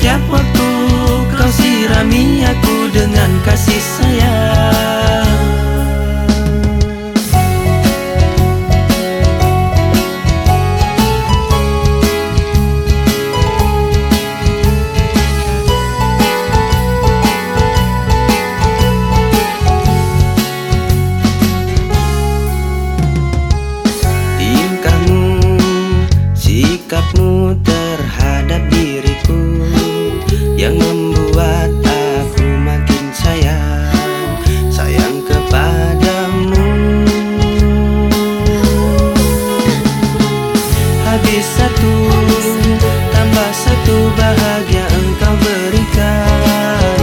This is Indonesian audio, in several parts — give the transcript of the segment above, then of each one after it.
setiap waktu kau sirami aku dengan kasih sayang. Tingkahmu, sikapmu terhadap diriku yang membuat aku makin sayang kepadamu. Habis satu, tambah satu bahagia engkau berikan,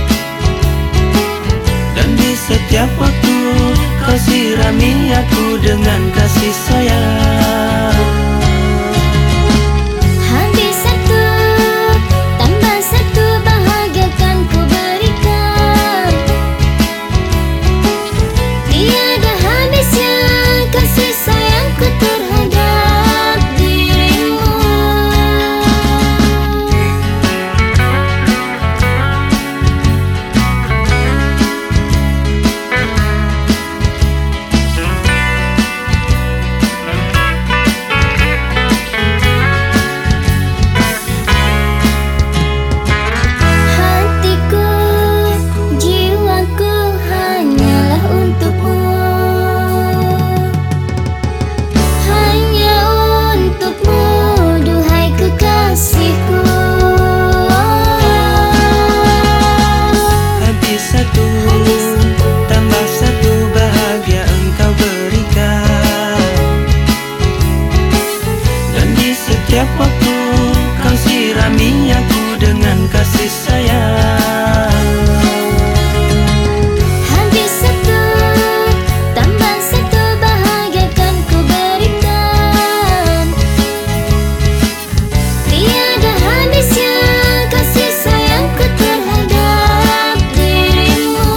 dan di setiap waktu kau sirami aku dengan kasih sayang. Setiap waktu kau sirami aku dengan kasih sayang. Habis satu, tambah satu bahagia kan ku berikan. Tiada habisnya kasih sayangku terhadap dirimu.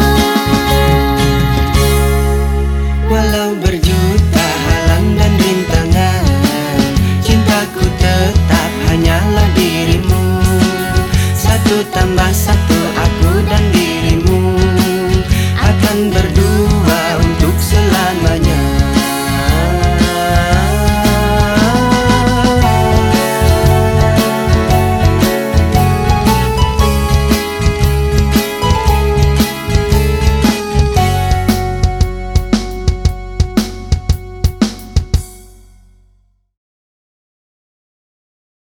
Walau berjuta halang dan rintangan, cintaku tetap hanyalah dirimu. Satu tambah satu